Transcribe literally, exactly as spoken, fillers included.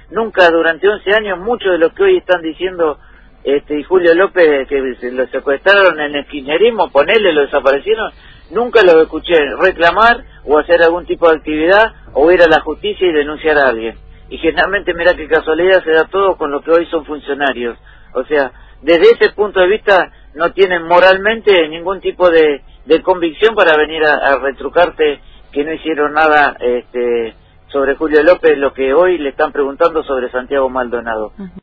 nunca durante once años, muchos de los que hoy están diciendo este y Julio López que se lo secuestraron en el kirchnerismo, ponele, lo desaparecieron, nunca los escuché reclamar o hacer algún tipo de actividad o ir a la justicia y denunciar a alguien. Y generalmente, mira qué casualidad, se da todo con lo que hoy son funcionarios. O sea, desde ese punto de vista no tienen moralmente ningún tipo de, de convicción para venir a, a retrucarte que no hicieron nada este, sobre Julio López, lo que hoy le están preguntando sobre Santiago Maldonado. Uh-huh.